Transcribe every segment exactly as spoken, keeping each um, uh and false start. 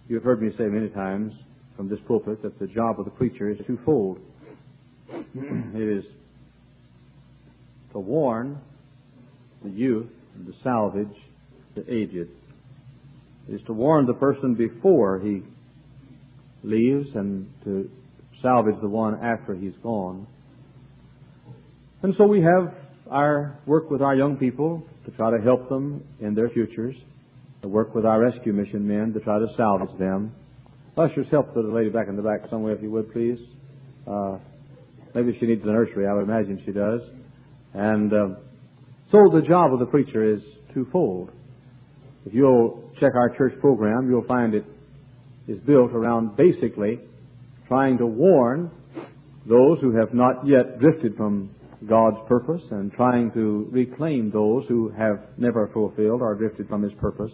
You've heard me say many times from this pulpit that the job of the preacher is twofold. It is to warn the youth and to salvage the aged. It is to warn the person before he leaves and to salvage the one after he's gone. And so we have our work with our young people to try to help them in their futures, to work with our rescue mission men to try to salvage them. Ushers, help the lady back in the back somewhere, if you would, please. Uh, maybe she needs the nursery. I would imagine she does. And uh, so the job of the preacher is twofold. If you'll check our church program, you'll find it is built around basically trying to warn those who have not yet drifted from God's purpose and trying to reclaim those who have never fulfilled or drifted from His purpose.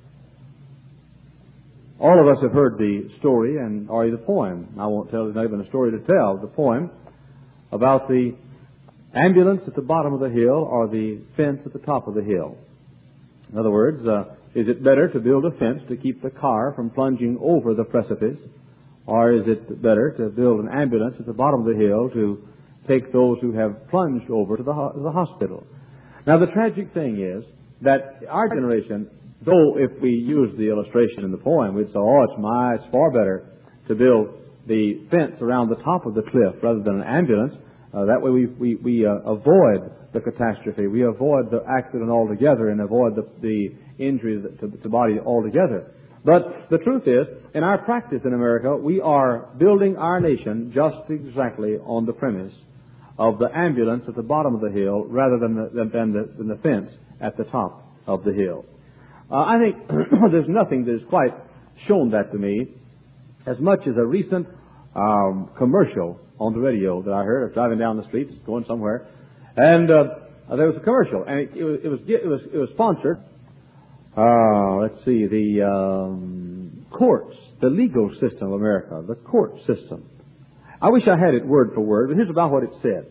All of us have heard the story and or the poem. I won't tell, there's not even a story to tell. The poem about the ambulance at the bottom of the hill or the fence at the top of the hill. In other words, uh, is it better to build a fence to keep the car from plunging over the precipice, or is it better to build an ambulance at the bottom of the hill to take those who have plunged over to the, ho- the hospital? Now, the tragic thing is that our generation, though if we use the illustration in the poem, we'd say, oh, it's my, it's far better to build the fence around the top of the cliff rather than an ambulance. Uh, that way we, we, we uh, avoid the catastrophe. We avoid the accident altogether and avoid the, the injury to the body altogether. But the truth is, in our practice in America, we are building our nation just exactly on the premise of the ambulance at the bottom of the hill rather than the, than the, than the fence at the top of the hill. Uh, I think there's nothing that has quite shown that to me as much as a recent um, commercial on the radio that I heard. I was driving down the street, going somewhere, and uh, there was a commercial, and it, it, was, it was it was it was sponsored. Uh, let's see, the um, courts, the legal system of America, the court system. I wish I had it word for word, but here's about what it said.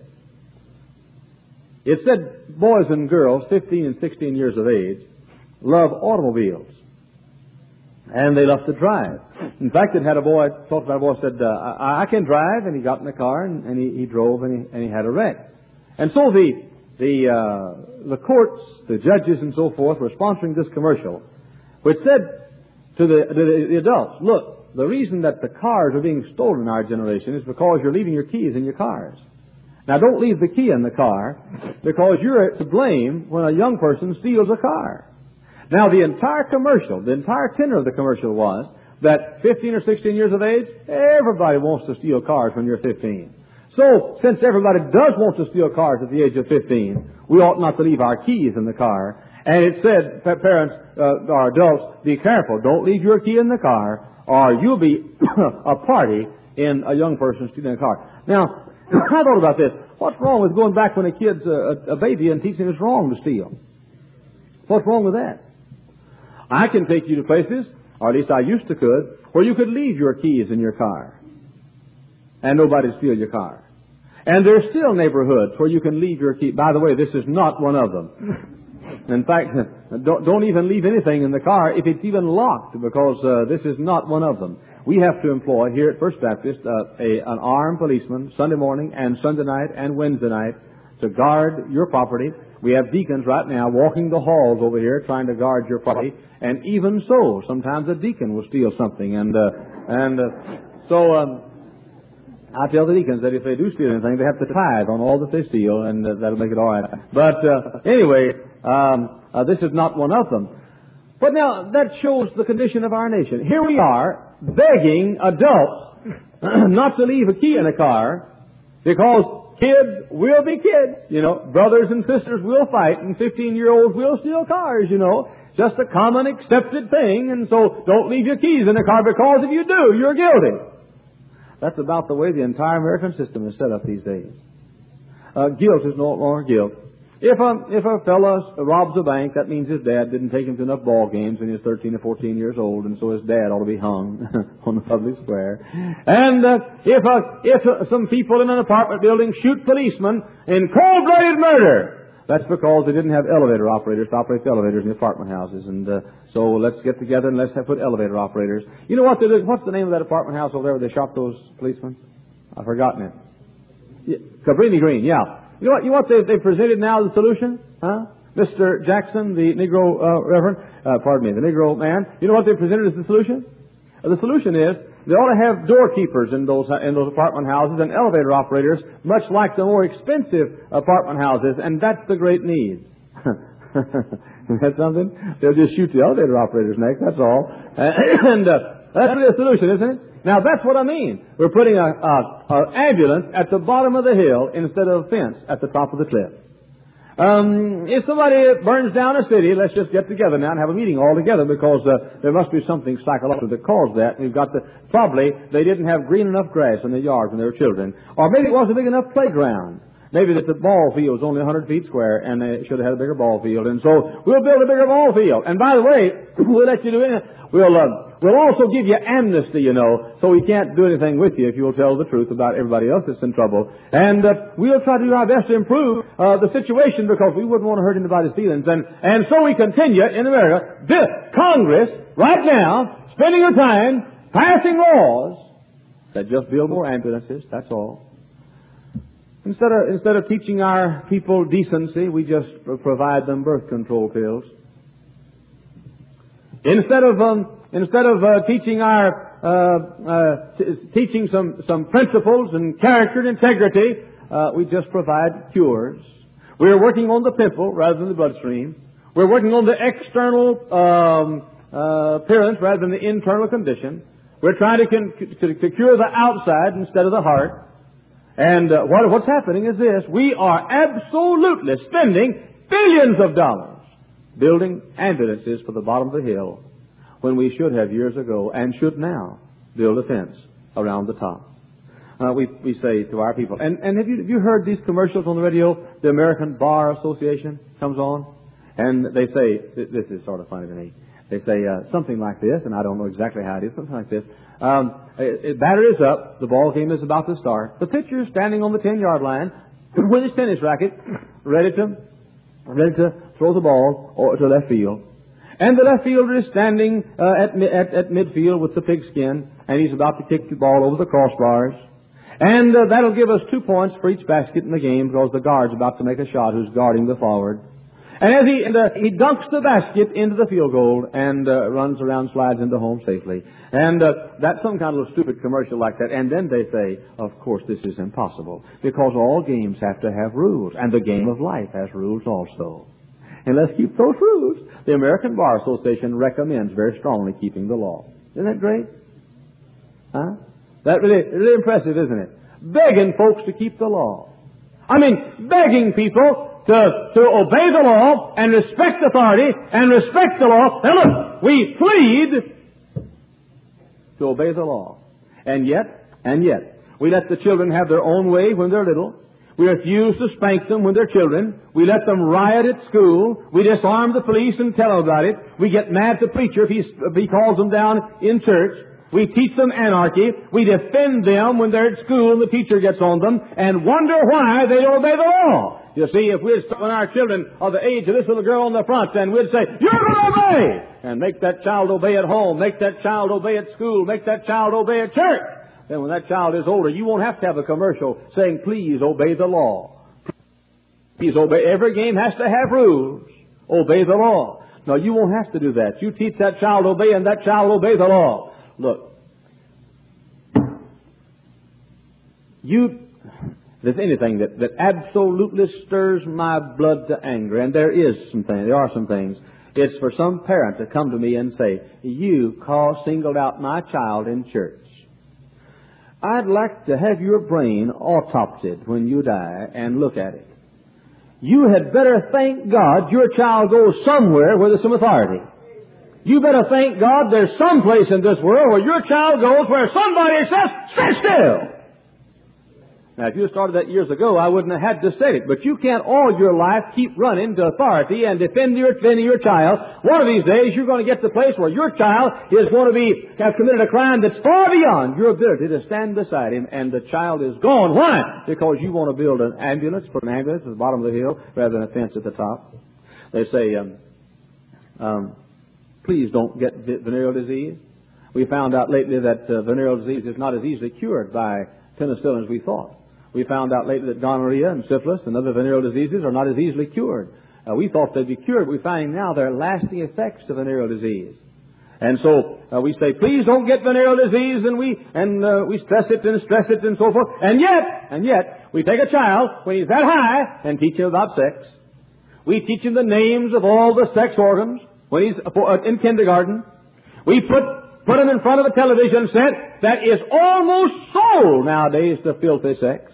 It said boys and girls, fifteen and sixteen years of age, love automobiles, and they love to drive. In fact, it had a boy, talked about a boy, said, uh, I, I can drive, and he got in the car, and, and he, he drove, and he, and he had a wreck. And so the the uh, the courts, the judges, and so forth were sponsoring this commercial, which said to the, to the, the adults, look, the reason that the cars are being stolen in our generation is because you're leaving your keys in your cars. Now, don't leave the key in the car, because you're to blame when a young person steals a car. Now, the entire commercial, the entire tenor of the commercial was that fifteen or sixteen years of age, everybody wants to steal cars when you're fifteen. So, since everybody does want to steal cars at the age of fifteen, we ought not to leave our keys in the car. And it said, parents uh, or adults, be careful. Don't leave your key in the car, or you'll be a party in a young person stealing a car. Now, I thought about this. What's wrong with going back when a kid's a, a baby and teaching him it's wrong to steal? What's wrong with that? I can take you to places, or at least I used to could, where you could leave your keys in your car and nobody steal your car. And there's still neighborhoods where you can leave your key. By the way, this is not one of them. In fact, don't, don't even leave anything in the car if it's even locked, because uh, this is not one of them. We have to employ here at First Baptist uh, a, an armed policeman Sunday morning and Sunday night and Wednesday night to guard your property. We have deacons right now walking the halls over here trying to guard your property. And even so, sometimes a deacon will steal something. And uh, and uh, so um, I tell the deacons that if they do steal anything, they have to tithe on all that they steal, and uh, that'll make it all right. But uh, anyway, um, uh, this is not one of them. But now, that shows the condition of our nation. Here we are begging adults not to leave a key in a car because kids will be kids. You know, brothers and sisters will fight, and fifteen-year-olds will steal cars, you know. Just a common accepted thing, and so don't leave your keys in the car, because if you do, you're guilty. That's about the way the entire American system is set up these days. Uh, guilt is no longer guilt. If a, if a fellow robs a bank, that means his dad didn't take him to enough ball games when he was thirteen or fourteen years old, and so his dad ought to be hung on the public square. And uh, if a, if a, some people in an apartment building shoot policemen in cold-blooded murder, That's because they didn't have elevator operators to operate the elevators in the apartment houses. And uh, so let's get together and let's have put elevator operators. You know what they did? What's the name of that apartment house over there where they shop those policemen? I've forgotten it. Yeah, Cabrini Green, yeah. You know what, you know what they've, they've presented now, the solution? Huh? Mister Jackson, the Negro uh, Reverend, uh, pardon me, the Negro man, you know what they've presented as the solution? Uh, the solution is they ought to have doorkeepers in those in those apartment houses and elevator operators, much like the more expensive apartment houses, and that's the great need. Isn't that something? They'll just shoot the elevator operators next, that's all. and uh, that's the solution, isn't it? Now, that's what I mean. We're putting a, a, a ambulance at the bottom of the hill instead of a fence at the top of the cliff. Um, if somebody burns down a city, let's just get together now and have a meeting all together, because uh, there must be something psychological that caused that. We've got to, probably they didn't have green enough grass in their yards when they were children. Or maybe it wasn't a big enough playground. Maybe that the ball field was only one hundred feet square and they should have had a bigger ball field. And so we'll build a bigger ball field. And by the way, we'll let you do it. We'll, uh, we'll also give you amnesty, you know, so we can't do anything with you if you'll tell the truth about everybody else that's in trouble. And uh, we'll try to do our best to improve uh, the situation, because we wouldn't want to hurt anybody's feelings. And, and so we continue in America. This Congress, right now, spending their time passing laws that just build more ambulances, that's all. Instead of, instead of teaching our people decency, we just provide them birth control pills. Instead of um, instead of uh, teaching our uh, uh, t- teaching some some principles and character and integrity, uh, we just provide cures. We're working on the pimple rather than the bloodstream. We're working on the external um, uh, appearance rather than the internal condition. We're trying to, con- to, to cure the outside instead of the heart. And uh, what, what's happening is this: we are absolutely spending billions of dollars building ambulances for the bottom of the hill, when we should have years ago, and should now, build a fence around the top. Uh, we we say to our people, and, and have you have you heard these commercials on the radio? The American Bar Association comes on, and they say, this is sort of funny to me, they say uh, something like this, and I don't know exactly how it is, something like this. Um, it, it, batter is up, the ball game is about to start, the pitcher is standing on the ten-yard line with his tennis racket, ready to ready to throw the ball or to left field. And the left fielder is standing uh, at, at, at midfield with the pigskin, and he's about to kick the ball over the crossbars. And uh, that'll give us two points for each basket in the game, because the guard's about to make a shot who's guarding the forward. And as he, and, uh, he dunks the basket into the field goal and uh, runs around, slides into home safely. And uh, that's some kind of a stupid commercial like that. And then they say, of course, this is impossible, because all games have to have rules, and the game of life has rules also. And let's keep those rules. The American Bar Association recommends very strongly keeping the law. Isn't that great? Huh? That really, really impressive, isn't it? Begging folks to keep the law. I mean, begging people to, to obey the law and respect authority and respect the law. Now look, we plead to obey the law. And yet, and yet, we let the children have their own way when they're little. We refuse to spank them when they're children. We let them riot at school. We disarm the police and tell them about it. We get mad at the preacher if, he's, if he calls them down in church. We teach them anarchy. We defend them when they're at school and the teacher gets on them, and wonder why they don't obey the law. You see, if we'd when our children are the age of this little girl on the front, then we'd say, you're going to obey! And make that child obey at home. Make that child obey at school. Make that child obey at church. Then when that child is older, you won't have to have a commercial saying, please obey the law. Please obey. Every game has to have rules. Obey the law. No, you won't have to do that. You teach that child obey, and that child obey the law. Look, you, there's anything that, that absolutely stirs my blood to anger, and there is some things, there are some things. It's for some parent to come to me and say, you call singled out my child in church. I'd like to have your brain autopsied when you die and look at it. You had better thank God your child goes somewhere where there's some authority. You better thank God there's some place in this world where your child goes where somebody says, stay still. Now, if you had started that years ago, I wouldn't have had to say it. But you can't all your life keep running to authority and defending your, defending your child. One of these days, you're going to get to the place where your child is going to be have committed a crime that's far beyond your ability to stand beside him, and the child is gone. Why? Because you want to build an ambulance, put an ambulance at the bottom of the hill rather than a fence at the top. They say, um, um, please don't get venereal disease. We found out lately that uh, venereal disease is not as easily cured by penicillin as we thought. We found out lately that gonorrhea and syphilis and other venereal diseases are not as easily cured. Uh, we thought they'd be cured. We're finding now there are lasting effects to venereal disease. And so uh, we say, please don't get venereal disease, and we and uh, we stress it and stress it and so forth. And yet, and yet, we take a child when he's that high and teach him about sex. We teach him the names of all the sex organs when he's uh, in kindergarten. We put put him in front of a television set that is almost sold nowadays to filthy sex.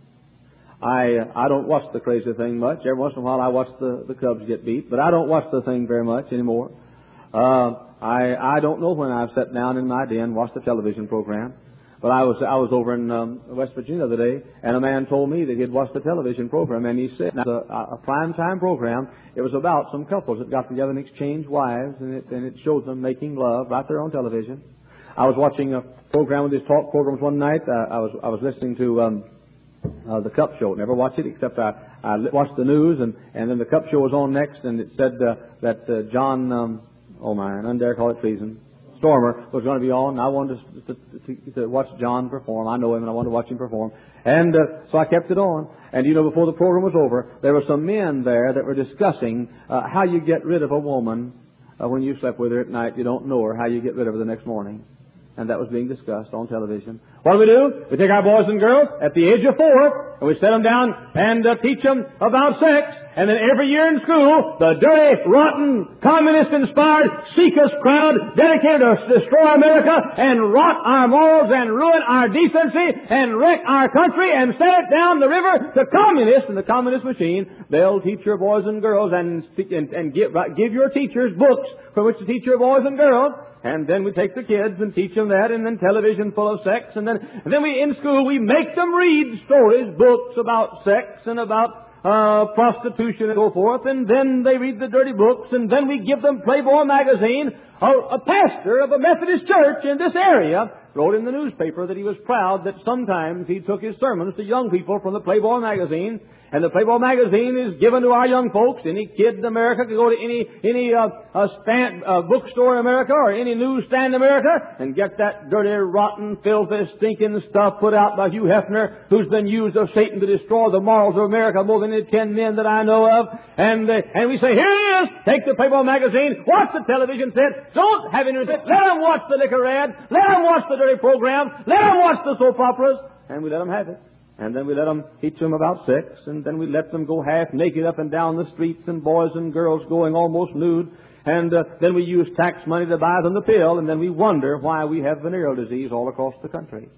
I uh, I don't watch the crazy thing much. Every once in a while I watch the, the Cubs get beat, but I don't watch the thing very much anymore. Uh, I I don't know when I've sat down in my den and watched the television program. But I was I was over in um, West Virginia the other day, and a man told me that he'd watched the television program, and he said, now, a, a prime time program, it was about some couples that got together and exchanged wives, and it, and it showed them making love right there on television. I was watching a program with these talk programs one night. Uh, I was I was listening to um, uh, the Cup Show. Never watched it except I, I watched the news, and, and then the Cup Show was on next, and it said uh, that uh, John, um, oh my, I don't dare call it treason, Stormer was going to be on, and I wanted to, to, to, to watch John perform. I know him, and I wanted to watch him perform. And uh, so I kept it on. And, you know, before the program was over, there were some men there that were discussing uh, how you get rid of a woman uh, when you slept with her at night. You don't know her, how you get rid of her the next morning. And that was being discussed on television. What do we do? We take our boys and girls at the age of four, and we set them down and uh, teach them about sex. And then every year in school, the dirty, rotten, communist-inspired, Seekers crowd dedicated to destroy America and rot our morals and ruin our decency and wreck our country and send it down the river to communists and the communist machine. They'll teach your boys and girls and, and, and give, give your teachers books for which to teach your boys and girls. And then we take the kids and teach them that, and then television full of sex, and then and then we in school we make them read stories, books about sex and about uh prostitution and so forth, and then they read the dirty books, and then we give them Playboy magazine. A, a pastor of a Methodist church in this area wrote in the newspaper that he was proud that sometimes he took his sermons to young people from the Playboy magazine. And the Playboy magazine is given to our young folks. Any kid in America can go to any any uh, uh, stand, uh, bookstore in America or any newsstand in America and get that dirty, rotten, filthy, stinking stuff put out by Hugh Hefner, who's been used of Satan to destroy the morals of America more than any ten men that I know of. And uh, and we say, here it is. Take the Playboy magazine. Watch the television set. Don't have any. Let them watch the liquor ad. Let them watch the dirty programs. Let them watch the soap operas. And we let them have it. And then we let them teach them about sex, and then we let them go half naked up and down the streets, and boys and girls going almost nude. And uh, then we use tax money to buy them the pill, and then we wonder why we have venereal disease all across the country.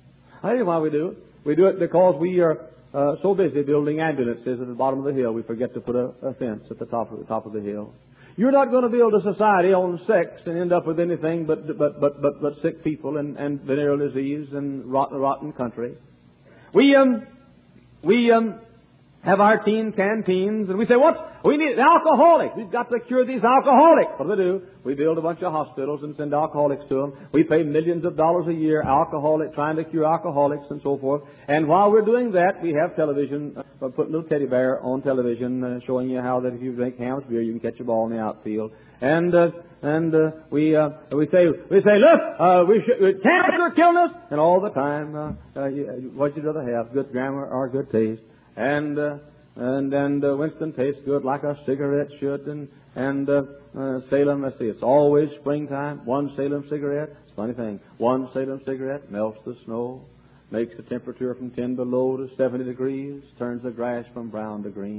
I tell you why we do it. We do it because we are uh, so busy building ambulances at the bottom of the hill, we forget to put a, a fence at the top of the top of the hill. You're not going to build a society on sex and end up with anything but but but but, but sick people and, and venereal disease and rotten, rotten country. We, um, we, um, have our teen canteens, and we say, what? We need alcoholics. We've got to cure these alcoholics. What do we do? We build a bunch of hospitals and send alcoholics to them. We pay millions of dollars a year, alcoholic, trying to cure alcoholics and so forth. And while we're doing that, we have television, uh, put a little teddy bear on television, uh, showing you how that if you drink Ham's beer, you can catch a ball in the outfield. And, uh, and, uh, we, uh, we say, we say, look, uh, we should, cancer killing us. And all the time, uh, uh, you, what you'd rather have, good grammar or good taste. And, uh, and, and, uh, Winston tastes good like a cigarette should. And, and, uh, uh, Salem, let's see, it's always springtime. One Salem cigarette, it's a funny thing. One Salem cigarette melts the snow, makes the temperature from ten below to seventy degrees, turns the grass from brown to green.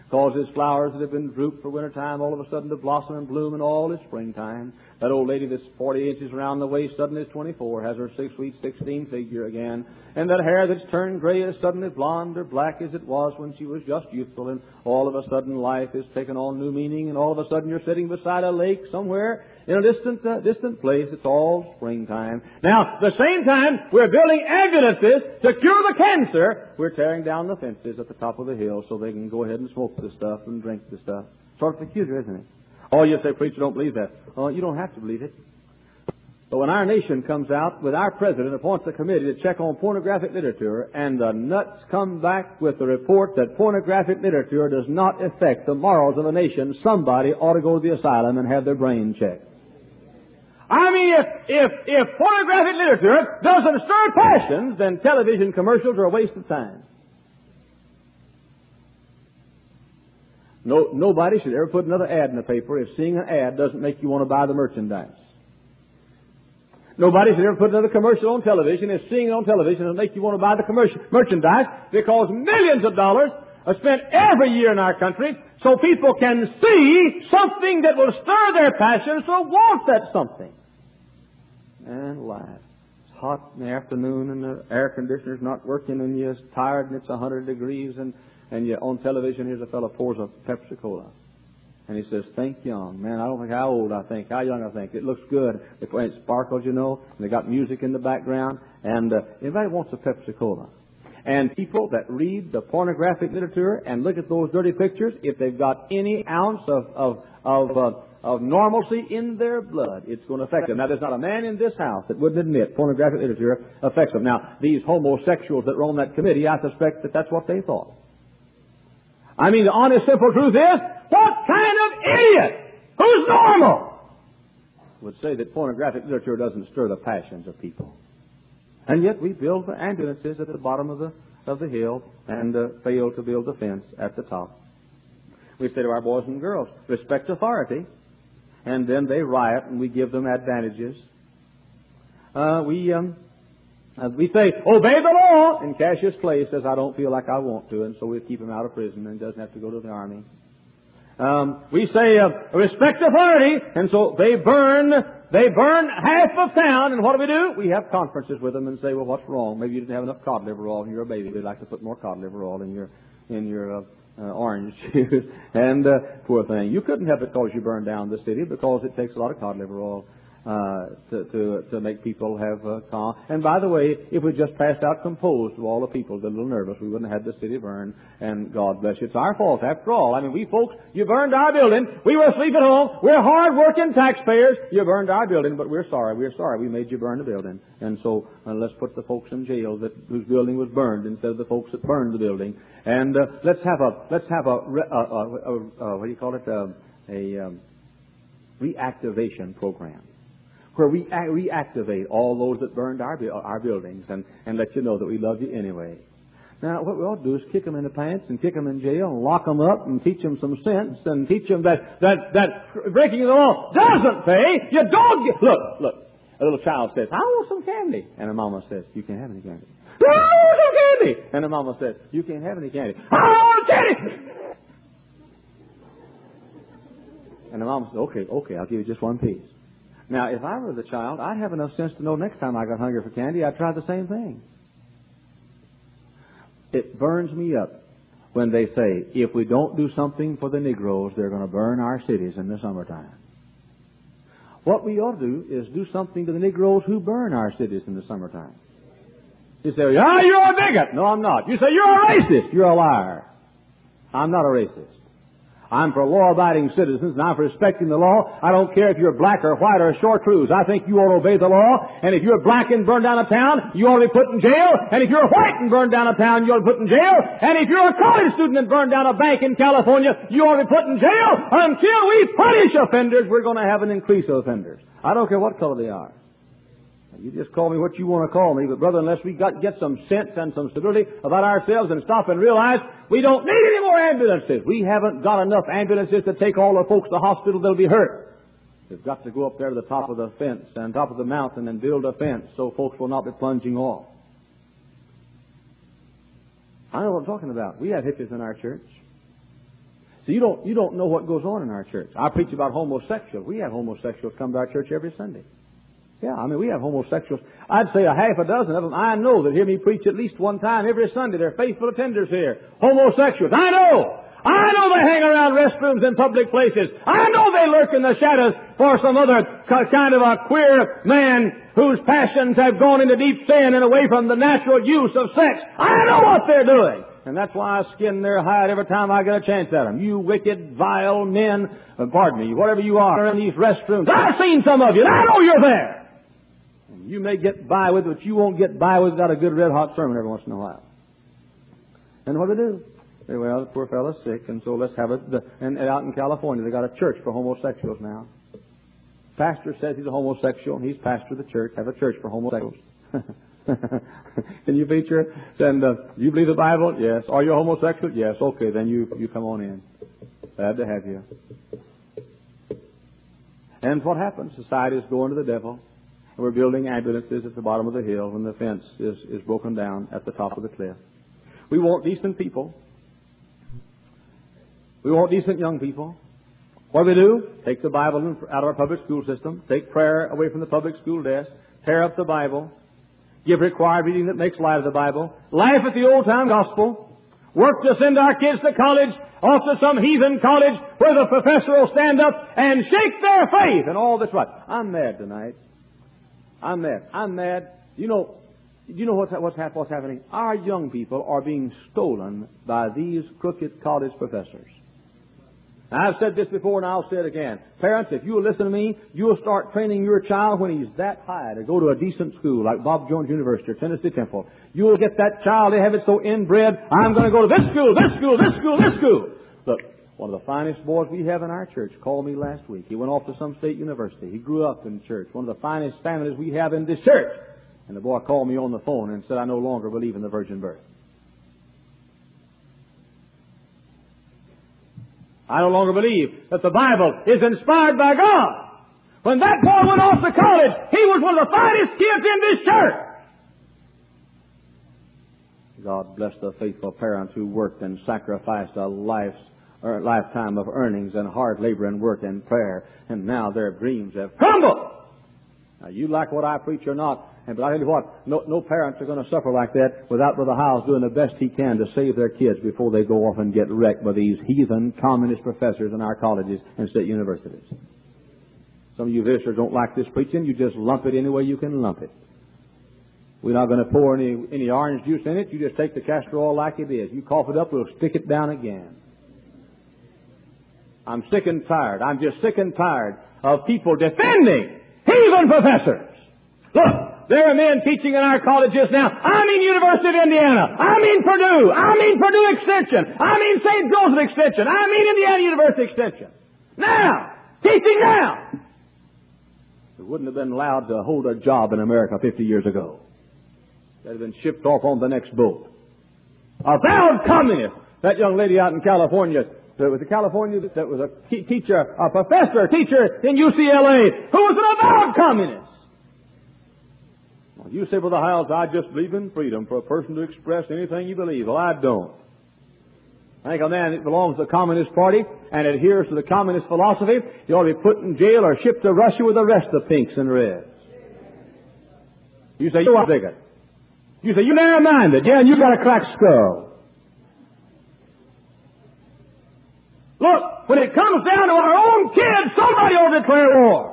Causes flowers that have been drooped for wintertime all of a sudden to blossom and bloom in all is springtime. That old lady that's forty inches around the waist suddenly is twenty-four, has her six sweet sixteen figure again. And that hair that's turned gray is suddenly blonde or black as it was when she was just youthful. And all of a sudden life is taken on new meaning, and all of a sudden you're sitting beside a lake somewhere in a distant, uh, distant place. It's all springtime. Now, at the same time, we're building ambulances to cure the cancer. We're tearing down the fences at the top of the hill so they can go ahead and smoke the stuff and drink the stuff. Sort of peculiar, isn't it? Oh, you say, preacher, don't believe that. Oh, you don't have to believe it. But when our nation comes out with our president appoints a committee to check on pornographic literature, and the nuts come back with the report that pornographic literature does not affect the morals of a nation, somebody ought to go to the asylum and have their brain checked. I mean, if, if, if pornographic literature doesn't stir passions, then television commercials are a waste of time. No, nobody should ever put another ad in the paper if seeing an ad doesn't make you want to buy the merchandise. Nobody should ever put another commercial on television if seeing it on television doesn't make you want to buy the commercial merchandise, because millions of dollars are spent every year in our country so people can see something that will stir their passions, so want that something. And laugh. It's hot in the afternoon and the air conditioner's not working and you're tired and it's a hundred degrees and, and you on television here's a fellow pours a Pepsi Cola. And he says, think young. Man, I don't think how old I think, how young I think. It looks good. It, it sparkles, you know, and they got music in the background. And uh, anybody wants a Pepsi Cola. And people that read the pornographic literature and look at those dirty pictures, if they've got any ounce of of of, uh, of normalcy in their blood, it's going to affect them. Now, there's not a man in this house that wouldn't admit pornographic literature affects them. Now, these homosexuals that were on that committee, I suspect that that's what they thought. I mean, the honest, simple truth is, what kind of idiot who's normal would say that pornographic literature doesn't stir the passions of people? And yet we build the ambulances at the bottom of the of the hill and uh, fail to build the fence at the top. We say to our boys and girls, respect authority, and then they riot and we give them advantages. Uh, we um, uh, we say, obey the law, and Cassius Clay says, I don't feel like I want to, and so we keep him out of prison and doesn't have to go to the army. Um, we say, uh, respect authority, and so they burn, they burn half of town, and what do we do? We have conferences with them and say, well, what's wrong? Maybe you didn't have enough cod liver oil in your baby. We'd like to put more cod liver oil in your, in your, uh, uh, orange juice. And, uh, poor thing. You couldn't have it because you burned down the city, because it takes a lot of cod liver oil. Uh, to, to, to make people have uh, calm. And by the way, if we just passed out composed to all the people that are a little nervous, we wouldn't have had the city burned. And God bless you. It's our fault after all. I mean, we folks, you burned our building. We were asleep at home. We're hard-working taxpayers. You burned our building, but we're sorry. We're sorry. We made you burn the building. And so uh, let's put the folks in jail that whose building was burned instead of the folks that burned the building. And uh, let's have a let's have a, a, a, a, a what do you call it? A, a um, reactivation program, where we reactivate all those that burned our our buildings and, and let you know that we love you anyway. Now, what we ought to do is kick them in the pants and kick them in jail and lock them up and teach them some sense and teach them that, that, that breaking the law doesn't pay. You don't get... Look, look. A little child says, I want some candy. And a mama says, you can't have any candy. I want some candy. And a mama says, you can't have any candy. I want candy. And the mama says, okay, okay, I'll give you just one piece. Now, if I were the child, I'd have enough sense to know next time I got hungry for candy, I'd try the same thing. It burns me up when they say, if we don't do something for the Negroes, they're going to burn our cities in the summertime. What we ought to do is do something to the Negroes who burn our cities in the summertime. You say, yeah, you're a bigot. No, I'm not. You say, you're a racist. You're a liar. I'm not a racist. I'm for law-abiding citizens, and I'm for respecting the law. I don't care if you're black or white or chartreuse. I think you ought to obey the law. And if you're black and burned down a town, you ought to be put in jail. And if you're white and burned down a town, you ought to be put in jail. And if you're a college student and burned down a bank in California, you ought to be put in jail. Until we punish offenders, we're going to have an increase of offenders. I don't care what color they are. You just call me what you want to call me, but brother, unless we got get some sense and some stability about ourselves and stop and realize we don't need any more ambulances. We haven't got enough ambulances to take all the folks to the hospital that'll be hurt. We've got to go up there to the top of the fence and top of the mountain and build a fence so folks will not be plunging off. I know what I'm talking about. We have hippies in our church. So you don't, you don't know what goes on in our church. I preach about homosexuals. We have homosexuals come to our church every Sunday. Yeah, I mean, we have homosexuals. I'd say a half a dozen of them I know that hear me preach at least one time every Sunday. They're faithful attenders here. Homosexuals. I know. I know they hang around restrooms in public places. I know they lurk in the shadows for some other kind of a queer man whose passions have gone into deep sin and away from the natural use of sex. I know what they're doing. And that's why I skin their hide every time I get a chance at them. You wicked, vile men, uh, pardon me, whatever you are in these restrooms. I've seen some of you, and I know you're there. And you may get by with it, but you won't get by with without a good red-hot sermon every once in a while. And what do they do? Say, well, the poor fellow's sick, and so let's have it. The, and, and out in California, they got a church for homosexuals now. Pastor says he's a homosexual, and he's pastor of the church. Have a church for homosexuals. Can you feature? And uh, you believe the Bible? Yes. Are you a homosexual? Yes. Okay, then you you come on in. Glad to have you. And what happens? Society is going to the devil. We're building ambulances at the bottom of the hill when the fence is, is broken down at the top of the cliff. We want decent people. We want decent young people. What do we do? Take the Bible out of our public school system. Take prayer away from the public school desk. Tear up the Bible. Give required reading that makes light of the Bible. Laugh at the old-time gospel. Work to send our kids to college, off to some heathen college where the professor will stand up and shake their faith and all this right. I'm mad tonight. I'm mad. I'm mad. You know, you know what's, what's, what's happening? Our young people are being stolen by these crooked college professors. I've said this before and I'll say it again. Parents, if you'll listen to me, you'll start training your child when he's that high to go to a decent school like Bob Jones University or Tennessee Temple. You'll get that child, they have it so inbred, I'm going to go to this school, this school, this school, this school. Look, one of the finest boys we have in our church called me last week. He went off to some state university. He grew up in church. One of the finest families we have in this church. And the boy called me on the phone and said, I no longer believe in the virgin birth. I no longer believe that the Bible is inspired by God. When that boy went off to college, he was one of the finest kids in this church. God bless the faithful parents who worked and sacrificed a life's, or lifetime of earnings and hard labor and work and prayer, and now their dreams have crumbled. Now, you like what I preach or not, but I tell you what, no, no parents are going to suffer like that without Brother Howes doing the best he can to save their kids before they go off and get wrecked by these heathen communist professors in our colleges and state universities. Some of you visitors don't like this preaching. You just lump it any way you can lump it. We're not going to pour any, any orange juice in it. You just take the castor oil like it is. You cough it up, we'll stick it down again. I'm sick and tired. I'm just sick and tired of people defending heathen professors. Look. There are men teaching in our colleges now. I mean University of Indiana. I mean Purdue. I mean Purdue Extension. I mean Saint Joseph Extension. I mean Indiana University Extension. Now, teaching now. It wouldn't have been allowed to hold a job in America fifty years ago. They'd have been shipped off on the next boat. A vowed communist. That young lady out in California, that was a California, that was a teacher, a professor, a teacher in U C L A, who was an avowed communist. You say, Brother Howes, I just believe in freedom for a person to express anything you believe. Well, I don't. I think a man that belongs to the Communist Party and adheres to the communist philosophy, you ought to be put in jail or shipped to Russia with the rest of the pinks and reds. You say, you're a bigot. You say, you're narrow-minded. Yeah, and you got a cracked skull. Look, when it comes down to our own kids, somebody ought to declare war.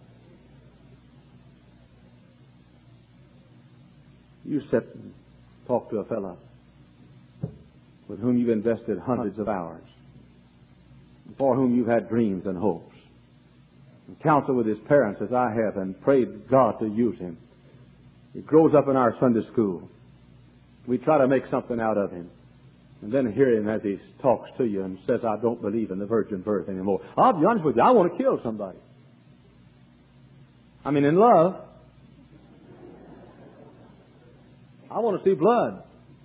You sit and talk to a fellow with whom you've invested hundreds of hours, for whom you've had dreams and hopes, and counsel with his parents as I have and prayed God to use him. He grows up in our Sunday school. We try to make something out of him. And then hear him as he talks to you and says, I don't believe in the virgin birth anymore. I'll be honest with you, I want to kill somebody. I mean, in love. I want to see blood.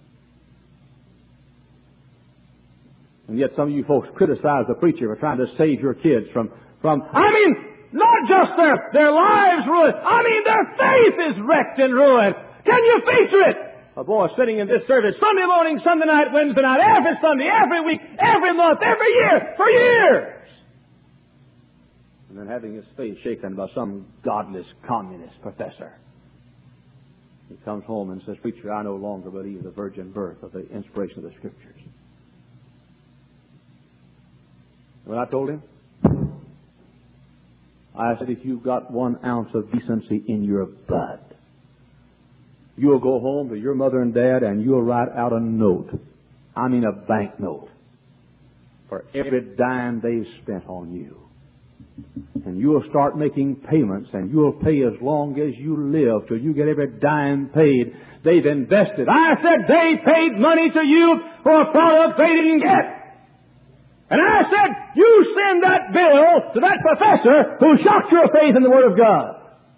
And yet some of you folks criticize the preacher for trying to save your kids from, from I mean, not just their, their lives ruined. I mean, their faith is wrecked and ruined. Can you feature it? a boy sitting in this service Sunday morning, Sunday night, Wednesday night, every Sunday, every week, every month, every year, for years. And then having his face shaken by some godless communist professor. He comes home and says, "Preacher, I no longer believe the virgin birth of the inspiration of the Scriptures." When I told him, I said, "If you've got one ounce of decency in your blood, you'll go home to your mother and dad and you'll write out a note. I mean a bank note. For every dime they've spent on you. And you'll start making payments and you'll pay as long as you live till you get every dime paid they've invested." I said, "They paid money to you for a product they didn't get. And I said, you send that bill to that professor who shocked your faith in the Word of God.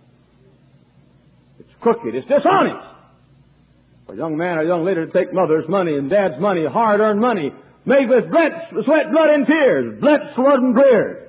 It's crooked. It's dishonest. For a young man or a young lady to take mother's money and dad's money, hard-earned money, made with blood, sweat, blood, and tears, blood, sweat, and tears,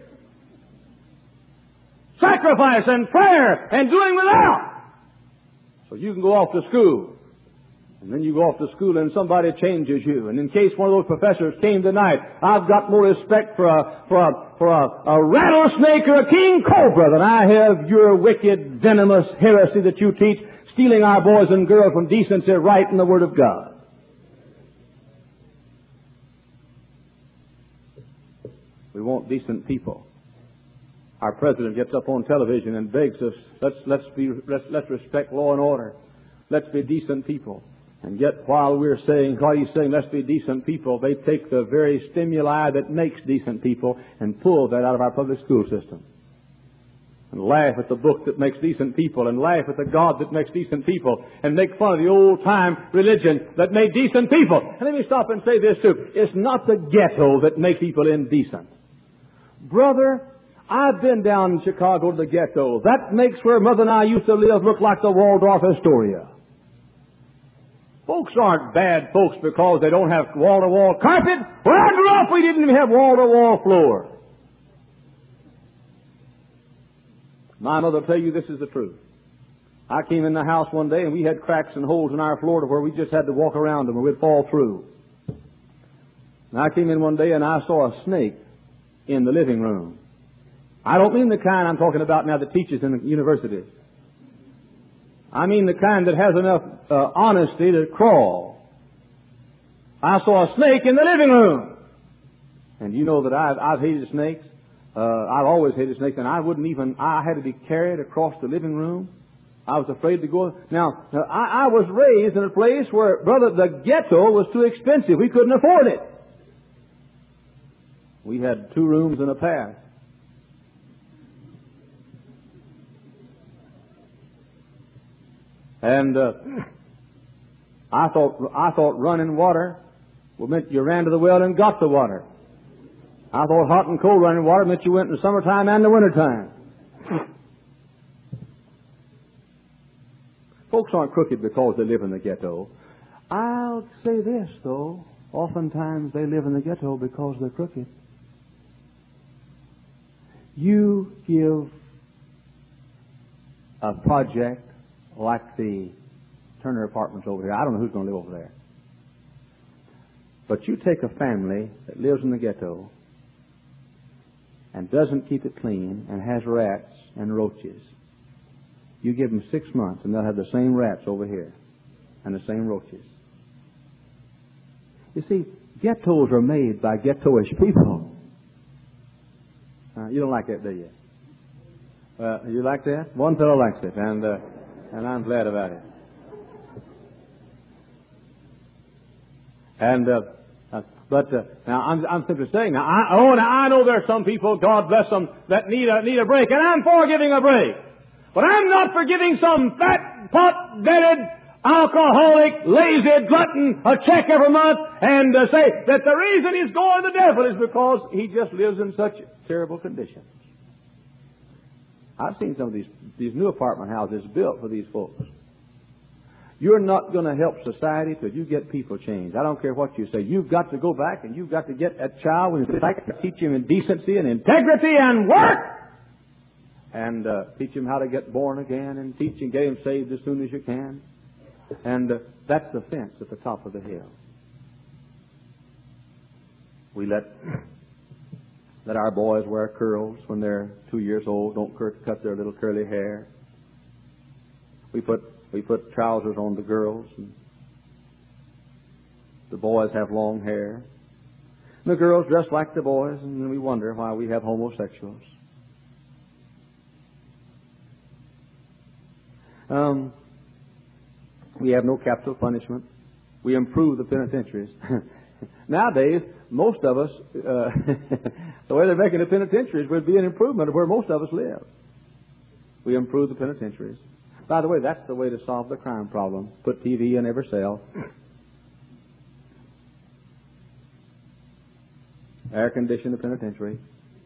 sacrifice and prayer and doing without. So you can go off to school. And then you go off to school and somebody changes you. And in case one of those professors came tonight, I've got more respect for a, for a, for a, a rattlesnake or a king cobra than I have your wicked, venomous heresy that you teach, stealing our boys and girls from decency, right, and the Word of God. We want decent people. Our president gets up on television and begs us, let's, let's be, let's, let's respect law and order. Let's be decent people. And yet, while we're saying, while he's saying, let's be decent people, they take the very stimuli that makes decent people and pull that out of our public school system. And laugh at the book that makes decent people, and laugh at the God that makes decent people, and make fun of the old-time religion that made decent people. And let me stop and say this too. It's not the ghetto that makes people indecent. Brother, I've been down in Chicago to the ghetto. That makes where Mother and I used to live look like the Waldorf Astoria. Folks aren't bad folks because they don't have wall-to-wall carpet. Where I grew up, we didn't even have wall-to-wall floor. My mother will tell you this is the truth. I came in the house one day and we had cracks and holes in our floor to where we just had to walk around them or we'd fall through. And I came in one day and I saw a snake in the living room. I don't mean the kind I'm talking about now that teaches in the universities. I mean the kind that has enough uh, honesty to crawl. I saw a snake in the living room. And you know that I've, I've hated snakes. Uh, I've always hated snakes, and I wouldn't even, I had to be carried across the living room. I was afraid to go. Now, now I, I was raised in a place where, brother, the ghetto was too expensive. We couldn't afford it. We had two rooms and a bath. And uh, I thought I thought running water meant you ran to the well and got the water. I thought hot and cold running water meant you went in the summertime and the wintertime. Folks aren't crooked because they live in the ghetto. I'll say this, though. Oftentimes they live in the ghetto because they're crooked. You give a project like the Turner Apartments over here. I don't know who's going to live over there. But you take a family that lives in the ghetto and doesn't keep it clean and has rats and roaches. You give them six months and they'll have the same rats over here and the same roaches. You see, ghettos are made by ghettoish people. Uh, you don't like that, do you? Uh, you like that? One fellow likes it, and uh, and I'm glad about it. And uh, uh, but uh, now I'm I'm simply saying now. I, oh, now I know there are some people, God bless them, that need a need a break, and I'm for giving a break. But I'm not for giving some fat, pot-bellied, alcoholic, lazy glutton a check every month and uh, say that the reason he's going to the devil is because he just lives in such terrible conditions. I've seen some of these, these new apartment houses built for these folks. You're not going to help society till you get people changed. I don't care what you say. You've got to go back and you've got to get that child when you like to teach him in decency and integrity and work. And uh, teach him how to get born again and teach him, get him saved as soon as you can. And uh, that's the fence at the top of the hill. We let let our boys wear curls when they're two years old. Don't cut their little curly hair. We put we put trousers on the girls. And the boys have long hair. And the girls dress like the boys, and then we wonder why we have homosexuals. Um, we have no capital punishment. We improve the penitentiaries. Nowadays, most of us, uh, the way they're making the penitentiaries would be an improvement of where most of us live. We improve the penitentiaries. By the way, that's the way to solve the crime problem. Put T V in every cell. Air condition the penitentiary.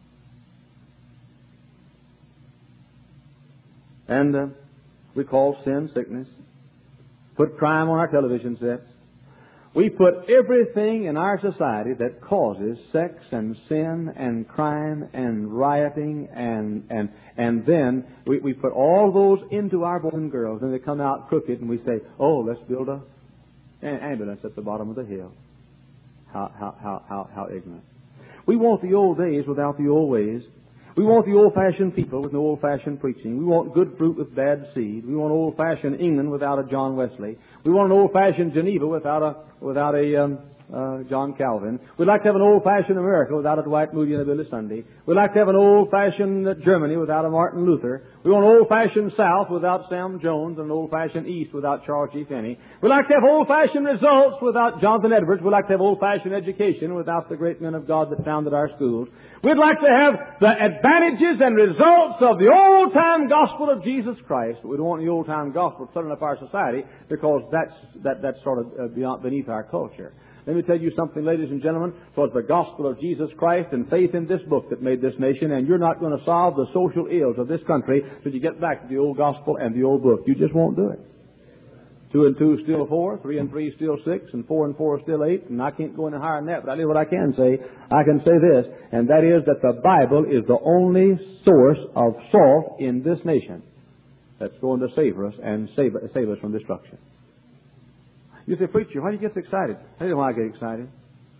And uh, we call sin sickness. Put crime on our television sets. We put everything in our society that causes sex and sin and crime and rioting and and and then we, we put all those into our boys and girls, and they come out crooked, and we say, "Oh, let's build a an ambulance at the bottom of the hill." How how how how how ignorant! We want the old days without the old ways. We want the old-fashioned people with no old-fashioned preaching. We want good fruit with bad seed. We want old-fashioned England without a John Wesley. We want an old-fashioned Geneva without a without a um, uh, John Calvin. We'd like to have an old-fashioned America without a Dwight Moody and a Billy Sunday. We'd like to have an old-fashioned Germany without a Martin Luther. We want an old-fashioned South without Sam Jones and an old-fashioned East without Charles G. Finney. We'd like to have old-fashioned results without Jonathan Edwards. We'd like to have old-fashioned education without the great men of God that founded our schools. We'd like to have the advantages and results of the old-time gospel of Jesus Christ. But we don't want the old-time gospel filling up our society because that's, that, that's sort of uh, beyond, beneath our culture. Let me tell you something, ladies and gentlemen. It was the gospel of Jesus Christ and faith in this book that made this nation, and you're not going to solve the social ills of this country till you get back to the old gospel and the old book. You just won't do it. Two and two is still four, three and three is still six, and four and four is still eight, and I can't go any higher than that, but I tell you what I can say. I can say this, and that is that the Bible is the only source of salt in this nation that's going to save us and save, save us from destruction. You say, "Preacher, why do you get so excited?" I tell you why I get excited.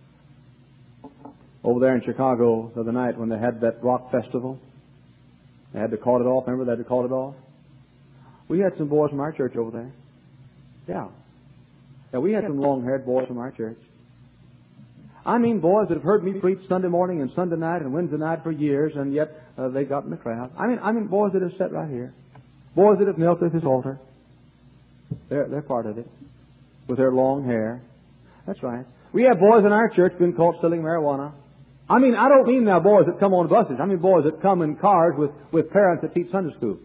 Over there in Chicago the other night when they had that rock festival, they had to call it off. Remember, they had to call it off? We had some boys from our church over there. Yeah. Yeah, we had some long-haired boys from our church. I mean boys that have heard me preach Sunday morning and Sunday night and Wednesday night for years, and yet uh, they got in the crowd. I mean, I mean boys that have sat right here. Boys that have knelt at this altar. They're, they're part of it. With their long hair. That's right. We have boys in our church been caught selling marijuana. I mean, I don't mean now boys that come on buses. I mean boys that come in cars with, with parents that teach Sunday school.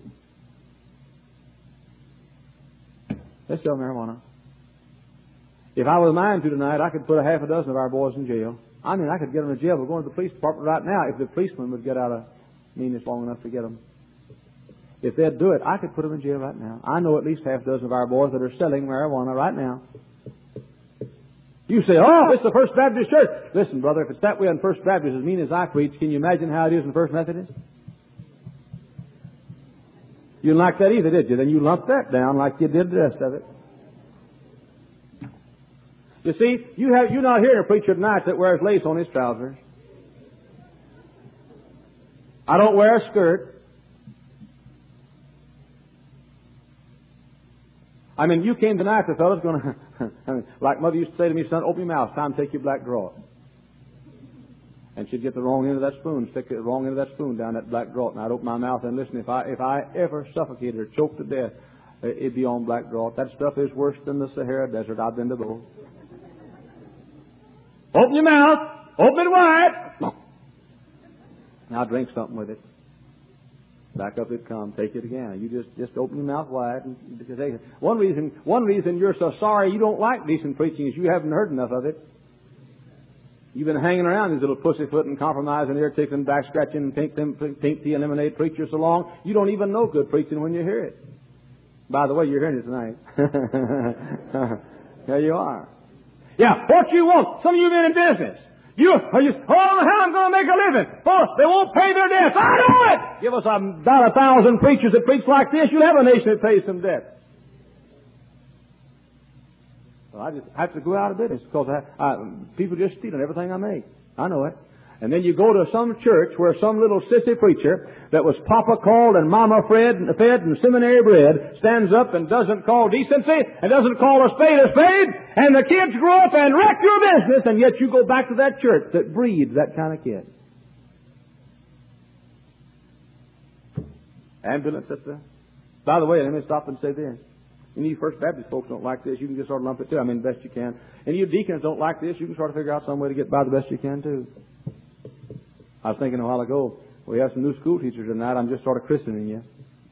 They sell marijuana. If I was mine to tonight, I could put a half a dozen of our boys in jail. I mean, I could get them in jail. We're going to the police department right now if the policeman would get out of meanness long enough to get them. If they'd do it, I could put them in jail right now. I know at least half a dozen of our boys that are selling marijuana right now. You say, "Oh, it's the First Baptist Church." Listen, brother, if it's that way in First Baptist, as mean as I preach, can you imagine how it is in First Methodist? You didn't like that either, did you? Then you lumped that down like you did the rest of it. You see, you have, you're not hearing a preacher tonight that wears lace on his trousers. I don't wear a skirt. I mean, you came tonight, the fellow's going to, like Mother used to say to me, "Son, open your mouth. Time to take your black draw." And she'd get the wrong end of that spoon, stick the wrong end of that spoon down that black draught, and I'd open my mouth and listen. If I if I ever suffocated or choked to death, it'd be on black draught. That stuff is worse than the Sahara Desert. I've been to both. Open your mouth. Open it wide. Now drink something with it. Back up it comes. Take it again. You just just open your mouth wide and take it. One reason one reason you're so sorry you don't like decent preaching is you haven't heard enough of it. You've been hanging around these little pussyfoot and compromising, ear tickling, back scratching, pink, pink tea and lemonade preachers so long, you don't even know good preaching when you hear it. By the way, you're hearing it tonight. There you are. Yeah, what you want? Some of you men in business. You are just, oh, how I'm going to make a living. Oh, they won't pay their debts. I know it. Give us about a thousand preachers that preach like this. You'll have a nation that pays some debt. So I just have to go out of business because I, I, people just stealing everything I make. I know it. And then you go to some church where some little sissy preacher that was papa called and mama fed and fed and seminary bred stands up and doesn't call decency and doesn't call a spade a spade, and the kids grow up and wreck your business, and yet you go back to that church that breeds that kind of kid. Ambulance at the... By the way, let me stop and say this. And you First Baptist folks don't like this, you can just sort of lump it too. I mean, best you can. And you deacons don't like this, you can sort of figure out some way to get by the best you can too. I was thinking a while ago, we have some new school teachers tonight. I'm just sort of christening you.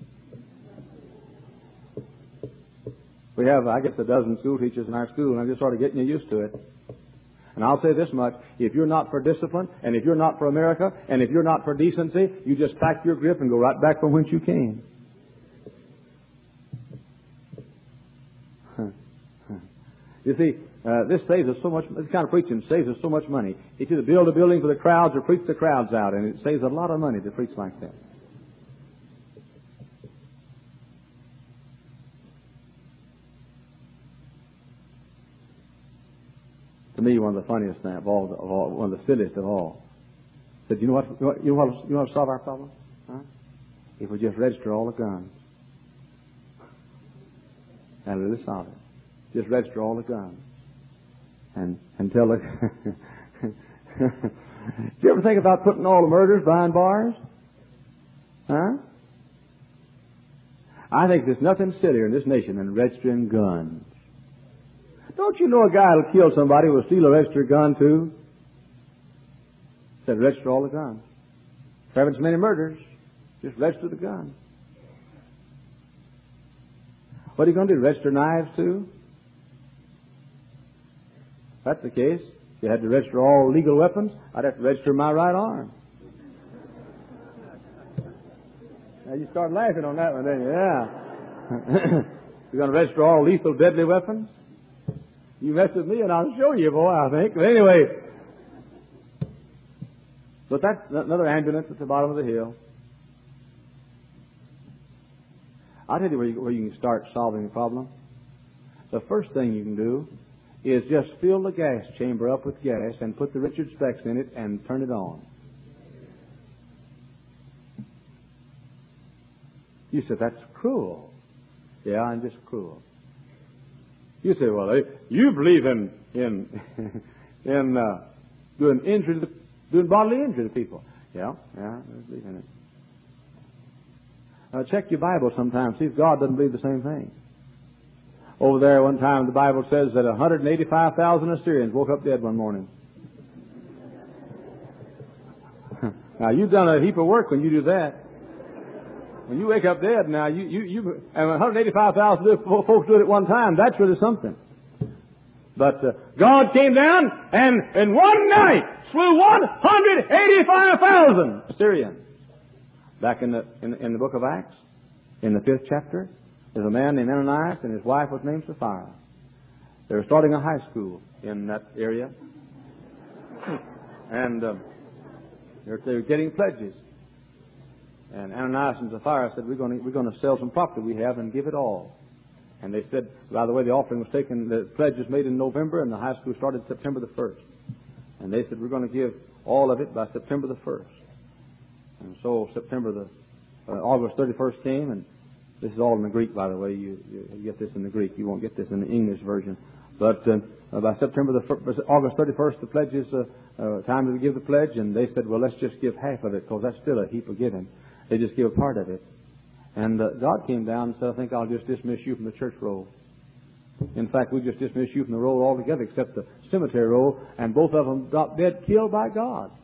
We have, I guess, a dozen school teachers in our school, and I'm just sort of getting you used to it. And I'll say this much, if you're not for discipline, and if you're not for America, and if you're not for decency, you just pack your grip and go right back from whence you came. You see, uh, this saves us so much, this kind of preaching saves us so much money. It's either build a building for the crowds or preach the crowds out, and it saves a lot of money to preach like that. To me, one of the funniest things of all, of all, one of the silliest of all. Said, you know what, you know what, you know what will solve our problem? Huh? If we just register all the guns. That'll really solve it. Just register all the guns. And, and tell the... Do you ever think about putting all the murders behind bars? Huh? I think there's nothing sillier in this nation than registering guns. Don't you know a guy who'll kill somebody will steal a registered gun too? Said register all the guns. If there haven't so many murders, just register the gun. What are you going to do? Register knives too? If that's the case, if you had to register all legal weapons, I'd have to register my right arm. Now you start laughing on that one, didn't you? Yeah. You're going to register all lethal, deadly weapons? You mess with me and I'll show you, boy, I think. But anyway. But that's another ambulance at the bottom of the hill. I'll tell you where you, where you can start solving the problem. The first thing you can do is just fill the gas chamber up with gas and put the Richard Specs in it and turn it on. You said, that's cruel. Yeah, I'm just cruel. You say, well, you believe in in in uh, doing injury, to the, doing bodily injury to people. Yeah, yeah, I believe in it. Uh, check your Bible sometime. See if God doesn't believe the same thing. Over there, one time, the Bible says that one hundred eighty-five thousand Assyrians woke up dead one morning. Now, you've done a heap of work when you do that. When you wake up dead, now, you, you, you, and one hundred eighty-five thousand folks do it at one time, that's really something. But uh, God came down and in one night slew one hundred eighty-five thousand Assyrians. Back in the, in, in the book of Acts, in the fifth chapter, there's a man named Ananias and his wife was named Sapphira. They were starting a high school in that area. And um, they were getting pledges. And Ananias and Sapphira said, we're going to, we're going to sell some property we have and give it all. And they said, by the way, the offering was taken, the pledge was made in November and the high school started September the first. And they said, we're going to give all of it by September the first. And so September the, uh, August thirty-first came, and this is all in the Greek, by the way. You, you, you get this in the Greek. You won't get this in the English version. But uh, by September the first, August thirty-first, the pledge is uh, uh, time to give the pledge. And they said, well, let's just give half of it because that's still a heap of giving. They just give a part of it. And uh, God came down and said, I think I'll just dismiss you from the church roll. In fact, we just dismiss you from the roll altogether except the cemetery roll. And both of them got dead, killed by God.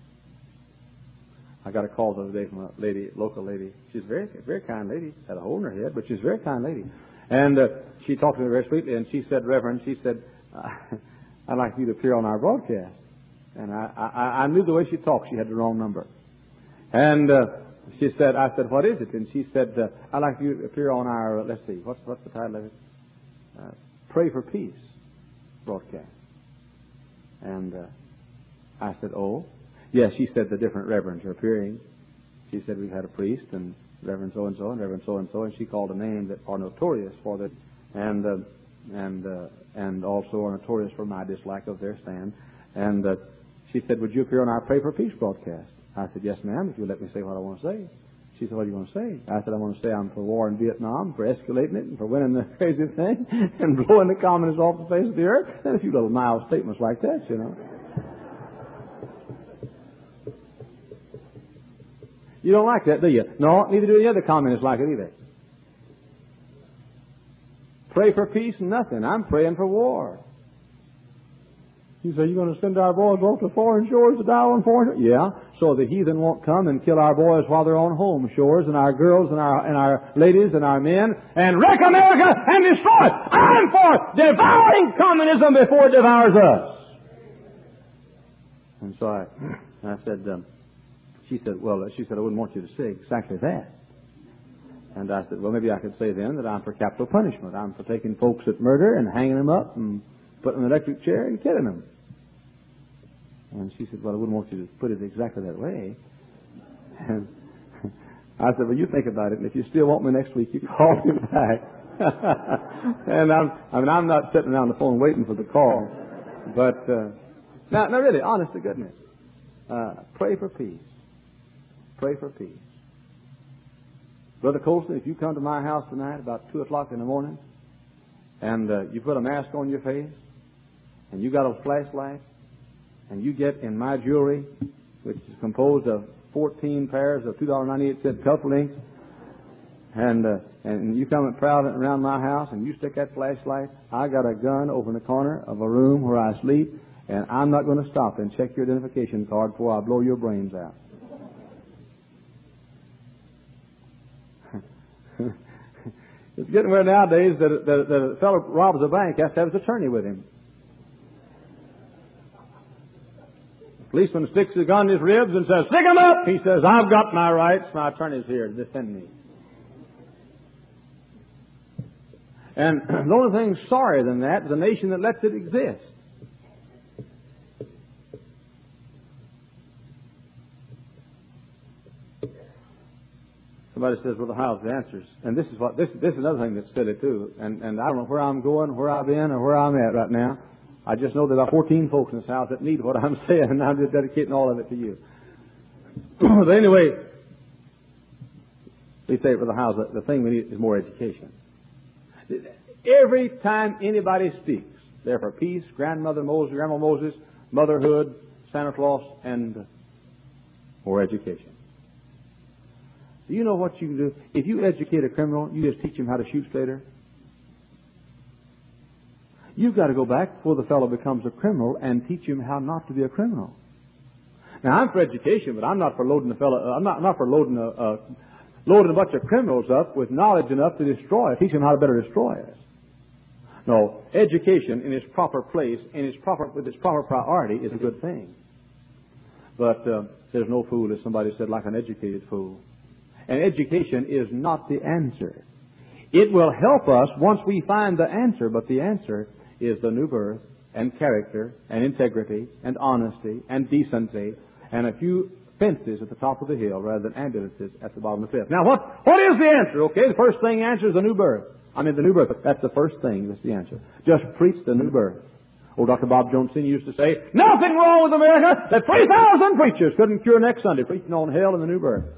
I got a call the other day from a lady, local lady. She's a very, very kind lady. Had a hole in her head, but she's a very kind lady. And uh, she talked to me very sweetly, and she said, Reverend, she said, I'd like you to appear on our broadcast. And I, I, I knew the way she talked, she had the wrong number. And uh, she said, I said, what is it? And she said, uh, I'd like you to appear on our, uh, let's see, what's, what's the title of it? Uh, Pray for Peace broadcast. And uh, I said, oh. Yes, she said the different reverends are appearing. She said we've had a priest and Reverend so-and-so and Reverend so-and-so, and she called a name that are notorious for that. And uh, and uh, and also are notorious for my dislike of their stand. And uh, she said, would you appear on our Pray for Peace broadcast? I said, yes, ma'am, if you let me say what I want to say. She said, what do you want to say? I said, I want to say I'm for war in Vietnam, for escalating it, and for winning the crazy thing, and blowing the communists off the face of the earth, and a few little mild statements like that, you know. You don't like that, do you? No, neither do any other communists like it either. Pray for peace? Nothing. I'm praying for war. You say, you're going to send our boys off to foreign shores to die on foreign shores? Yeah, so the heathen won't come and kill our boys while they're on home shores, and our girls and our and our ladies and our men, and wreck America and destroy it. I'm for devouring communism before it devours us. And so I, I said, um, she said, well, she said, I wouldn't want you to say exactly that. And I said, well, maybe I could say then that I'm for capital punishment. I'm for taking folks that murder and hanging them up and putting them in an electric chair and killing them. And she said, well, I wouldn't want you to put it exactly that way. And I said, well, you think about it, and if you still want me next week, you call me back. And I'm, I mean, I'm not sitting around the phone waiting for the call. But, uh, now, now really, honest to goodness, uh, pray for peace. Pray for peace. Brother Colson, if you come to my house tonight about two o'clock in the morning, and uh, you put a mask on your face, and you got a flashlight, and you get in my jewelry, which is composed of fourteen pairs of two dollars and ninety-eight cent cufflinks, and uh, and you come and proud around my house, and you stick that flashlight, I got a gun over in the corner of a room where I sleep, and I'm not going to stop and check your identification card before I blow your brains out. It's getting where nowadays that, that, that a fellow robs a bank has to have his attorney with him. The policeman sticks a gun in his ribs and says, stick him up! He says, I've got my rights. My attorney's here to defend me. And the only thing sorrier than that is a nation that lets it exist. Somebody says, well, how's the answers? And this is what this this is another thing that's silly too. And and I don't know where I'm going, where I've been, or where I'm at right now. I just know there are fourteen folks in this house that need what I'm saying, and I'm just dedicating all of it to you. But anyway, we say for the house, the thing we need is more education. Every time anybody speaks, they're for peace, grandmother Moses, grandma Moses, motherhood, Santa Claus, and more education. Do you know what you can do? If you educate a criminal, you just teach him how to shoot straighter. You've got to go back before the fellow becomes a criminal and teach him how not to be a criminal. Now, I'm for education, but I'm not for loading a fellow. I'm not, not for loading a, a loading a bunch of criminals up with knowledge enough to destroy it. Teach them how to better destroy us. No, education in its proper place, in its proper with its proper priority, is a good thing. But uh, there's no fool, as somebody said, like an educated fool. And education is not the answer. It will help us once we find the answer, but the answer is the new birth and character and integrity and honesty and decency and a few fences at the top of the hill rather than ambulances at the bottom of the cliff. Now, what, what is the answer? Okay, the first thing answer is the new birth. I mean, the new birth. That's the first thing. That's the answer. Just preach the new birth. Old Doctor Bob Jones Senior used to say, nothing wrong with America that three thousand preachers couldn't cure next Sunday, preaching on hell and the new birth.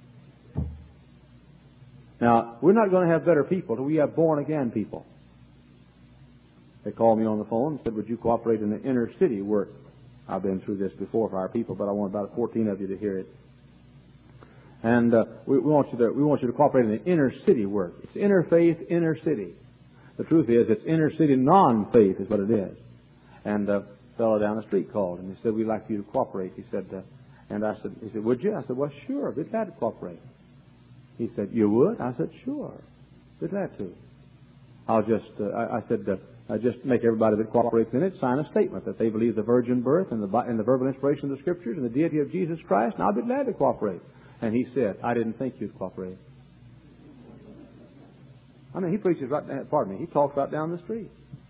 Now, we're not going to have better people till we have born-again people. They called me on the phone and said, would you cooperate in the inner city work? I've been through this before for our people, but I want about fourteen of you to hear it. And uh, we, we want you to we want you to cooperate in the inner city work. It's inner faith, inner city. The truth is, it's inner city non-faith is what it is. And a fellow down the street called and he said, we'd like you to cooperate. He said, uh, and I said, he said, would you? I said, well, sure, be glad to cooperate. He said, you would? I said, sure. Be glad to. I'll just, uh, I, I said, uh, I just make everybody that cooperates in it sign a statement that they believe the virgin birth and the, and the verbal inspiration of the Scriptures and the deity of Jesus Christ, and I'll be glad to cooperate. And he said, I didn't think you'd cooperate. I mean, he preaches right, pardon me, he talks right down the street.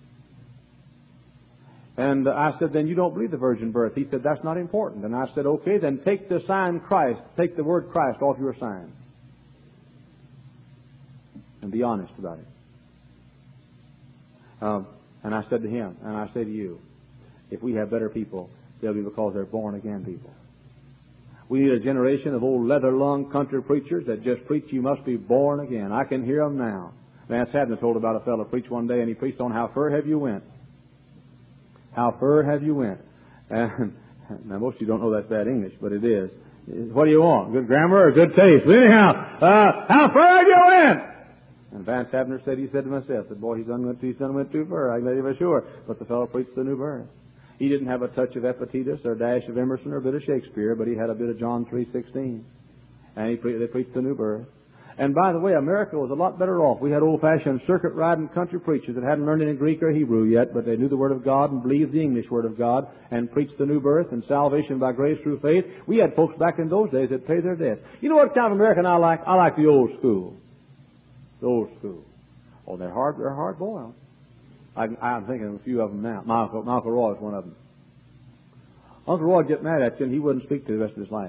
And I said, then you don't believe the virgin birth. He said, that's not important. And I said, okay, then take the sign Christ, take the word Christ off your sign. And be honest about it. Um, and I said to him, and I say to you, if we have better people, they'll be because they're born-again people. We need a generation of old leather-lung country preachers that just preach you must be born again. I can hear them now. Vance Havner told about a fellow preach one day, and he preached on how fur have you went. How fur have you went. And now, most of you don't know that's bad English, but it is. What do you want? Good grammar or good taste? But anyhow, uh, how far have you went? And Vance Havner said, he said to myself, said, boy, he's done went too, he's done went too far. I can tell you for sure. But the fellow preached the new birth. He didn't have a touch of Epictetus or a dash of Emerson or a bit of Shakespeare, but he had a bit of John three sixteen. And he pre- they preached the new birth. And by the way, America was a lot better off. We had old-fashioned circuit-riding country preachers that hadn't learned any Greek or Hebrew yet, but they knew the Word of God and believed the English Word of God and preached the new birth and salvation by grace through faith. We had folks back in those days that paid their debts. You know what kind of American I like? I like the old school. The old school. Oh, they're hard. They're hard boiled. I, I'm thinking of a few of them now. My Uncle, my Uncle Roy is one of them. Uncle Roy would get mad at you and he wouldn't speak to you the rest of his life.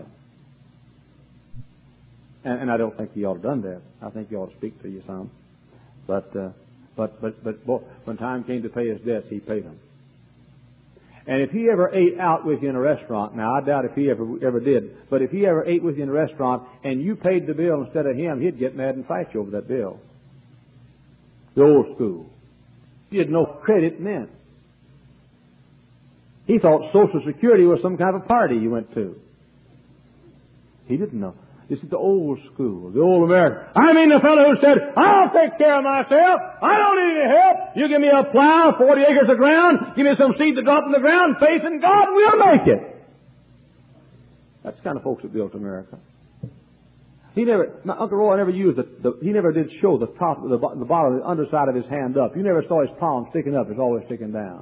And, and I don't think he ought to have done that. I think he ought to speak to you some. But, uh, but, but, but boy, when time came to pay his debts, he paid them. And if he ever ate out with you in a restaurant, now I doubt if he ever ever did, but if he ever ate with you in a restaurant and you paid the bill instead of him, he'd get mad and fight you over that bill. The old school. He didn't know what credit meant. He thought Social Security was some kind of a party you went to. He didn't know. This is the old school, the old American. I mean the fellow who said, I'll take care of myself. I don't need any help. You give me a plow, forty acres of ground, give me some seed to drop in the ground, faith in God, and we'll make it. That's the kind of folks that built America. He never, my Uncle Roy never used the, the he never did show the top, the, the bottom, the underside of his hand up. You never saw his palm sticking up. It's always sticking down.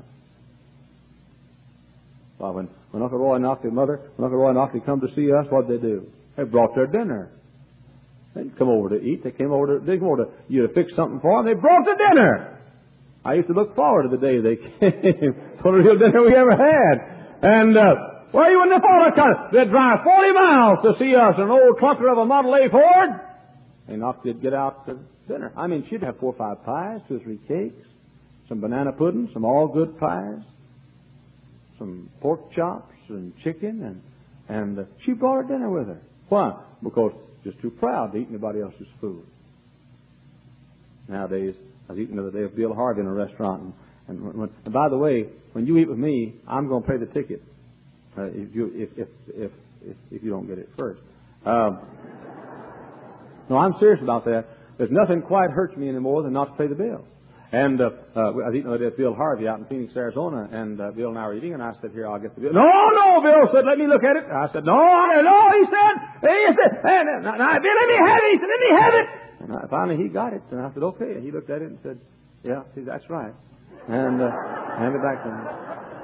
Well, when, when Uncle Roy and Octavie, mother, when Uncle Roy and Octavie come to see us, what did they do? They brought their dinner. They didn't come over to eat. They came over to, they came over to, you to fix something for them. They brought the dinner. I used to look forward to the day they came for the real dinner we ever had. And, uh, well, you wouldn't have thought of kind of, they'd drive forty miles to see us in an old clunker of a Model A Ford. And Octavie'd get out to dinner. I mean, she'd have four or five pies, two or three cakes, some banana pudding, some all good pies, some pork chops and chicken, and, and uh, she brought her dinner with her. Why? Because just too proud to eat anybody else's food. Nowadays, I was eating the other day with Bill Harvey in a restaurant, and, and, when, and by the way, when you eat with me, I'm going to pay the ticket uh, if you if if, if if if you don't get it first. Um, no, I'm serious about that. There's nothing quite hurts me anymore than not to pay the bill. And uh, uh, I was eating with Bill Harvey out in Phoenix, Arizona, and uh, Bill and I were eating, and I said, "Here, I'll get the bill." No, no, Bill said, "Let me look at it." I said, "No, no," he said. He said, and, uh, no, Bill, let me have it. He said, "Let me have it." And I, finally, he got it, and I said, "Okay." And he looked at it and said, "Yeah, see, that's right," and uh, handed it back to me.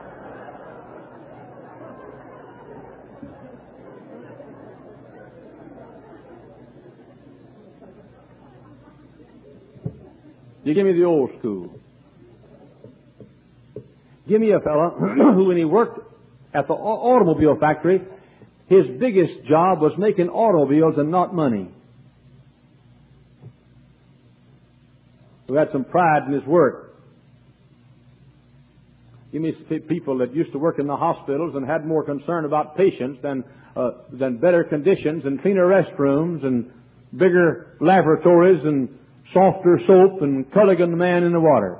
You give me the old school. Give me a fella who, when he worked at the automobile factory, his biggest job was making automobiles and not money. Who had some pride in his work. Give me people that used to work in the hospitals and had more concern about patients than uh, than better conditions and cleaner restrooms and bigger laboratories and softer soap and Culligan the man in the water.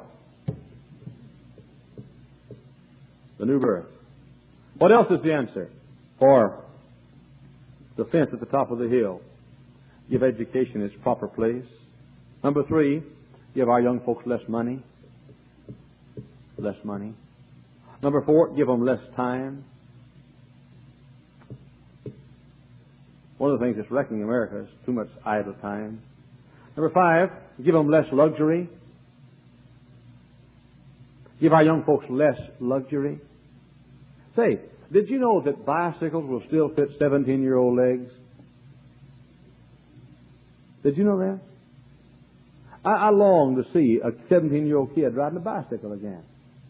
The new birth. What else is the answer for the fence at the top of the hill? Give education its proper place. Number three, give our young folks less money. Less money. Number four, give them less time. One of the things that's wrecking America is too much idle time. Number five, give them less luxury. Give our young folks less luxury. Say, did you know that bicycles will still fit seventeen-year-old legs? Did you know that? I, I long to see a seventeen-year-old kid riding a bicycle again.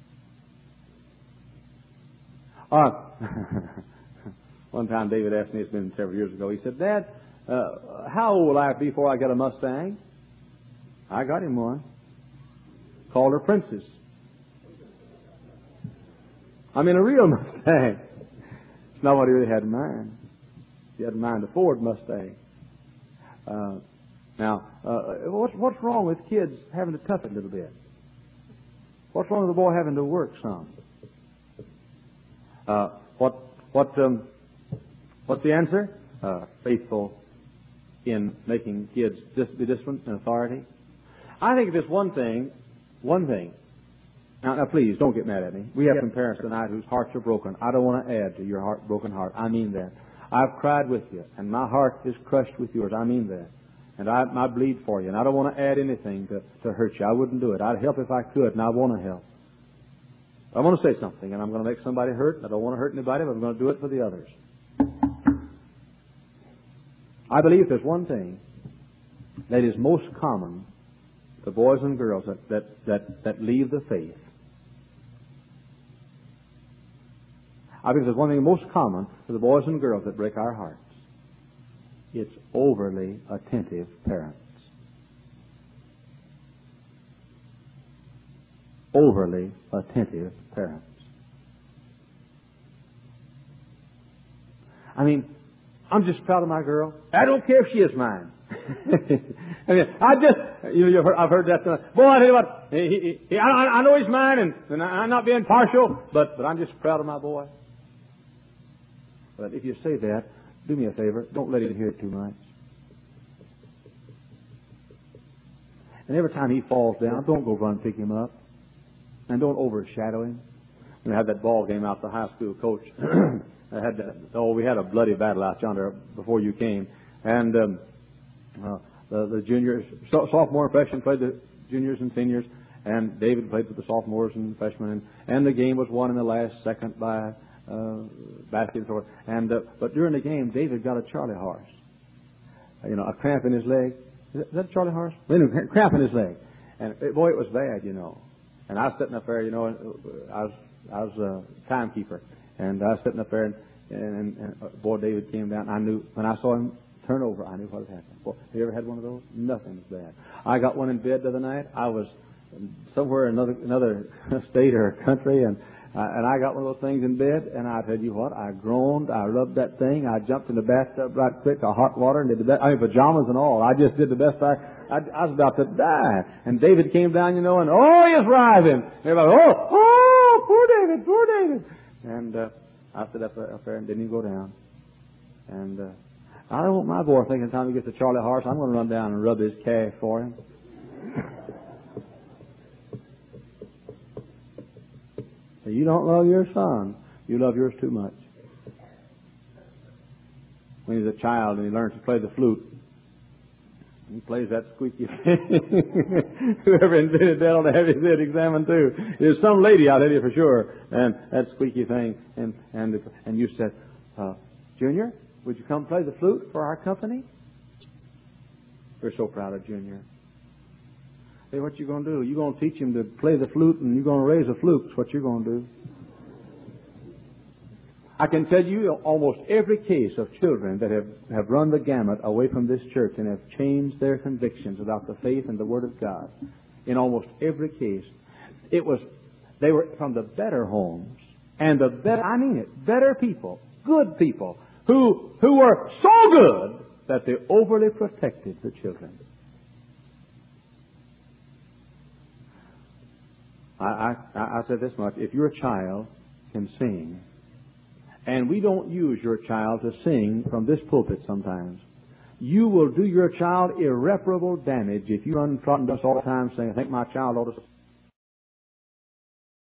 Uh, one time David asked me, it's been several years ago, he said, "Dad, uh, how old will I be before I get a Mustang?" I got him one. Called her Princess. I mean, a real Mustang. It's not what he really had in mind. He had in mind a Ford Mustang. Uh, now, uh, what's, what's wrong with kids having to tough it a little bit? What's wrong with the boy having to work some? Uh, what, what, um, what's the answer? Uh, faithful in making kids dis- be disciplined and authority. I think there's one thing, one thing. Now, now, please, don't get mad at me. We have Yep. some parents tonight whose hearts are broken. I don't want to add to your heart, broken heart. I mean that. I've cried with you, and my heart is crushed with yours. I mean that. And I, I bleed for you, and I don't want to add anything to, to hurt you. I wouldn't do it. I'd help if I could, and I want to help. I want to say something, and I'm going to make somebody hurt, and I don't want to hurt anybody, but I'm going to do it for the others. I believe there's one thing that is most common to boys and girls that, that, that, that leave the faith. I think there's one thing most common to the boys and girls that break our hearts. It's overly attentive parents. Overly attentive parents. I mean, I'm just proud of my girl. I don't care if she is mine. I mean, I just, you know, you've heard, I've heard that. Uh, boy, I tell you what, he, he, he, I, I know he's mine, and, and I'm not being partial, but, but I'm just proud of my boy. But if you say that, do me a favor, don't let him hear it too much. And every time he falls down, don't go run and pick him up. And don't overshadow him. We had that ball game out the high school coach. I had that, oh, we had a bloody battle out yonder before you came. And um, uh, the, the juniors, so, sophomore and freshman played the juniors and seniors. And David played with the sophomores and freshmen. And, and the game was won in the last second by uh, basket and so forth. And, uh, but during the game, David got a Charlie horse. Uh, you know, a cramp in his leg. Is that, is that a Charlie horse? Anyway, cramp in his leg. And it, boy, it was bad, you know. And I was sitting up there, you know, and I was I was a timekeeper, and I was sitting up there, and, and, and boy, David came down. I knew when I saw him turn over, I knew what had happened. Boy, have you ever had one of those? Nothing was bad. I got one in bed the other night. I was somewhere in another another state or country, and uh, and I got one of those things in bed, and I tell you what, I groaned, I rubbed that thing, I jumped in the bathtub right quick, I hot water, and did the best. I mean, pajamas and all. I just did the best I. I, I was about to die. And David came down, you know, and oh, he's writhing. Everybody, oh, oh, poor David, poor David. And uh, I stood up, up there and didn't even go down. And uh, I don't want my boy thinking the time he gets to Charlie horse, I'm going to run down and rub his calf for him. So you don't love your son. You love yours too much. When he's a child and he learns to play the flute, he plays that squeaky thing. Whoever invented that ought to have his head examined too. There's some lady, I'll tell you for sure, and that squeaky thing. And and and you said, uh, Junior, would you come play the flute for our company? We're so proud of Junior. Hey, what you going to do? You're going to teach him to play the flute, and you're going to raise a fluke. That's what you're going to do. I can tell you almost every case of children that have, have run the gamut away from this church and have changed their convictions about the faith and the Word of God. In almost every case, it was, they were from the better homes and the better, I mean it, better people, good people, who, who were so good that they overly protected the children. I, I, I said this much, if your child can sing, and we don't use your child to sing from this pulpit sometimes, you will do your child irreparable damage if you run front and dust all the time saying, I think my child ought to